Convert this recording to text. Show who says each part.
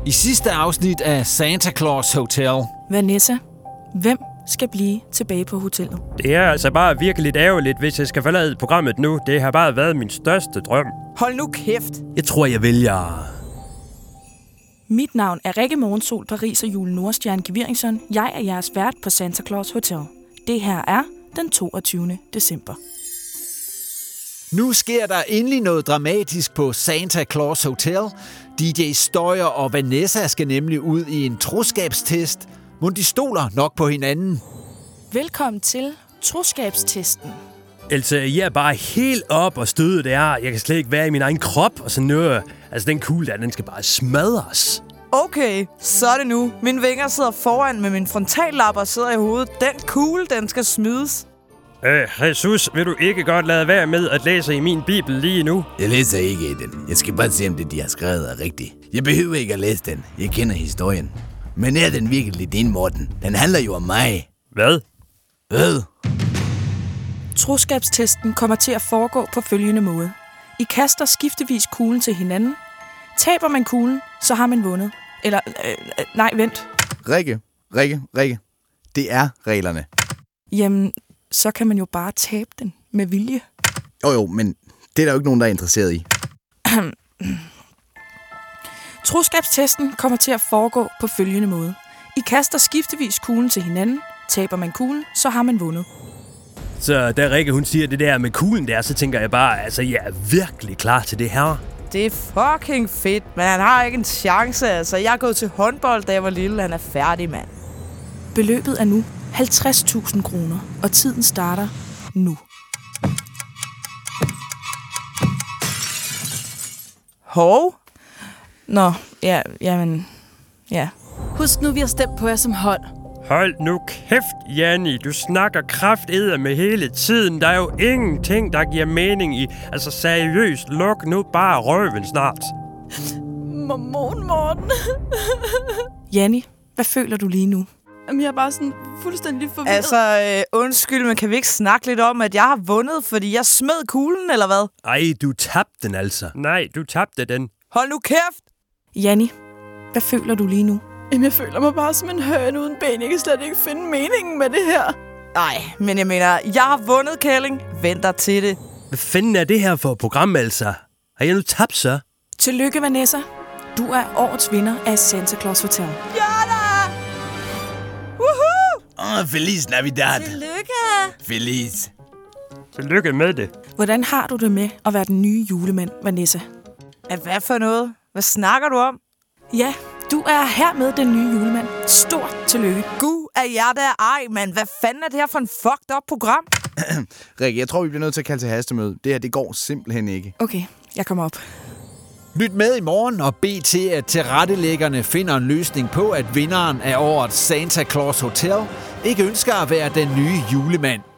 Speaker 1: I sidste afsnit af Santa Claus Hotel.
Speaker 2: Vanessa, hvem skal blive tilbage på hotellet?
Speaker 3: Det er altså bare virkelig lidt ærgerligt, hvis jeg skal forlade programmet nu. Det har bare været min største drøm.
Speaker 4: Hold nu kæft.
Speaker 3: Jeg tror, jeg vælger...
Speaker 2: Mit navn er Rikke Morgensol Paris og Jule Nordstjerne Geviringsson. Jeg er jeres vært på Santa Claus Hotel. Det her er den 22. december.
Speaker 1: Nu sker der endelig noget dramatisk på Santa Claus Hotel. DJ Støjer og Vanessa skal nemlig ud i en troskabstest. Mon de stoler nok på hinanden.
Speaker 2: Velkommen til troskabstesten.
Speaker 3: Altså, jeg er bare helt op og støde der. Jeg kan slet ikke være i min egen krop og sådan noget. Altså, den kugle der, den skal bare smadres.
Speaker 4: Okay, så er det nu. Mine vinger sidder foran, med min frontallapper sidder i hovedet. Den kugle, den skal smides.
Speaker 3: Jesus, vil du ikke godt lade være med at læse i min bibel lige nu?
Speaker 5: Jeg læser ikke i den. Jeg skal bare se, om det, de har skrevet, er rigtigt. Jeg behøver ikke at læse den. Jeg kender historien. Men er den virkelig din, Morten? Den handler jo om mig.
Speaker 3: Hvad?
Speaker 5: Hvad?
Speaker 2: Troskabstesten kommer til at foregå på følgende måde. I kaster skiftevis kuglen til hinanden. Taber man kuglen, så har man vundet. Eller, nej, vent.
Speaker 6: Rikke. Det er reglerne.
Speaker 2: Jamen, så kan man jo bare tabe den med vilje.
Speaker 6: Jo, men det er der jo ikke nogen, der er interesseret i.
Speaker 2: Troskabstesten kommer til at foregå på følgende måde. I kaster skiftevis kuglen til hinanden. Taber man kuglen, så har man vundet.
Speaker 3: Så da Rikke, hun siger det der med kuglen der, så tænker jeg bare, altså, jeg er virkelig klar til det her.
Speaker 4: Det er fucking fedt, men han har ikke en chance, altså. Jeg er gået til håndbold, da jeg var lille. Han er færdig, mand.
Speaker 2: Beløbet er nu 50.000 kroner, og tiden starter nu.
Speaker 4: Hov?
Speaker 2: Nå, ja.
Speaker 7: Husk nu, vi har stemt på jer som hold.
Speaker 3: Hold nu kæft, Janni. Du snakker kraftedeme hele tiden. Der er jo ingenting, der giver mening i. Altså seriøst, luk nu bare røven snart.
Speaker 7: Morten.
Speaker 2: Janni, hvad føler du lige nu?
Speaker 7: Jamen, jeg er bare sådan fuldstændig forvirret.
Speaker 4: Altså, undskyld, men kan vi ikke snakke lidt om, at jeg har vundet, fordi jeg smed kuglen, eller hvad?
Speaker 3: Ej, du tabte den altså. Nej, du tabte den.
Speaker 4: Hold nu kæft!
Speaker 2: Janni, hvad føler du lige nu?
Speaker 7: Jamen, jeg føler mig bare som en høne uden ben. Jeg kan slet ikke finde meningen med det her.
Speaker 4: Nej, men jeg mener, jeg har vundet, kælling. Vent dig til det.
Speaker 3: Hvad fanden er det her for et program, altså? Har jeg nu tabt så?
Speaker 2: Tillykke, Vanessa. Du er årets vinder af Santa Claus Hotel.
Speaker 4: Ja da! Woohoo!
Speaker 5: Feliz Navidad.
Speaker 7: Tillykke!
Speaker 5: Feliz.
Speaker 3: Tillykke med det.
Speaker 2: Hvordan har du det med at være den nye julemand, Vanessa?
Speaker 4: Hvad for noget? Hvad snakker du om?
Speaker 2: Ja, du er hermed den nye julemand. Stort tillykke.
Speaker 4: Gud er jeg der ej, mand. Hvad fanden er det her for en fucked up program?
Speaker 6: Rikke, jeg tror, vi bliver nødt til at kalde til hastemøde. Det her, det går simpelthen ikke.
Speaker 2: Okay, jeg kommer op.
Speaker 1: Lyt med i morgen og bed til, at tilrettelæggerne finder en løsning på, at vinderen af årets Santa Claus Hotel ikke ønsker at være den nye julemand.